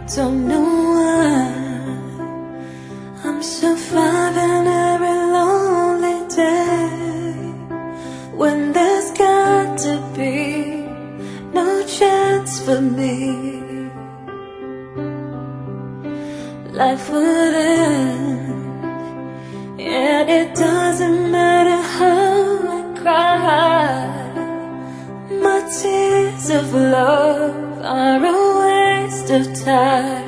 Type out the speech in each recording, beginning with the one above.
Don't know why I'm surviving every lonely day, when there's got to be no chance for me. Life would end, and it doesn't matter how I cry. My tears of love are a waste of time.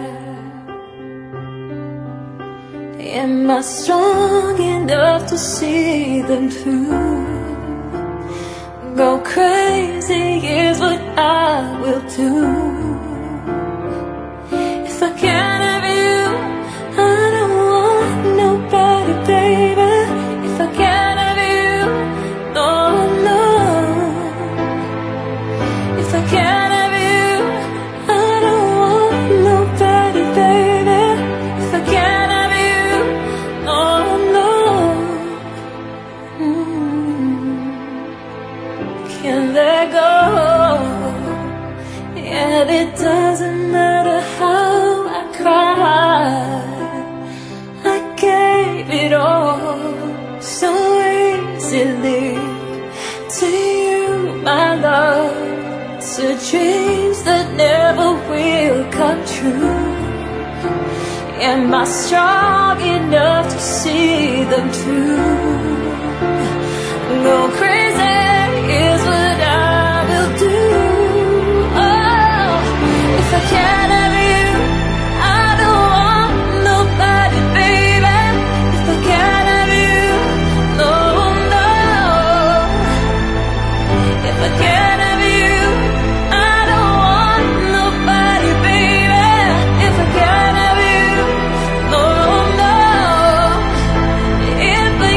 Am I strong enough to see them through? Go crazy is what I will do. If I can't have you, I don't want nobody, baby. If I can't have you, no, no. If I can't have you, I don't want nobody, baby. If I can't have you, no, no. Can't let go. And it doesn't matter how I cried. I gave it all so easily to you, my love, to dreams that never will come true. Am I strong enough to see them through? Go crazy is what I will do. Oh, if I can't have you, I don't want nobody, baby. If I can't have you, no, no. If I can't have you, I don't want nobody, baby. If I can't have you, no, no. If I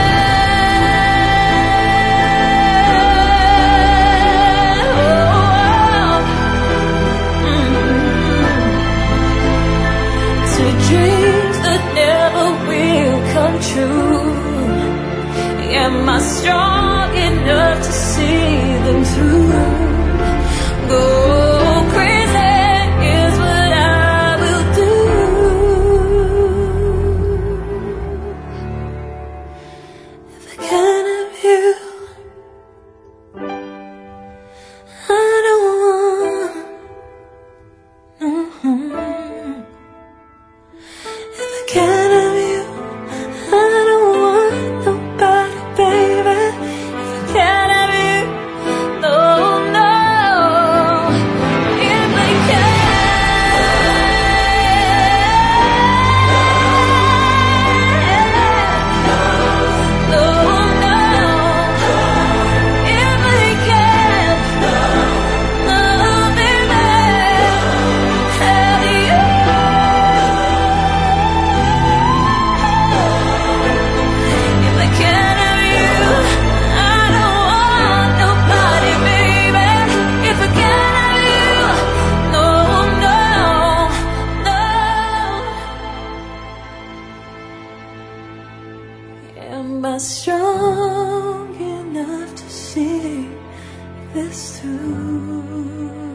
to dreams that never will come true. Am I strong enough to see them through? Go crazy is what I will do. If I can't have you, I don't want If I can't have you, I don't want nobody, baby. If I can't have you, no, no. If I can't, no, no. If I can't, no, baby, have you. If I can't have you, I don't want nobody, baby. If I can't have you, no, no, no. Am I strong enough to see this through?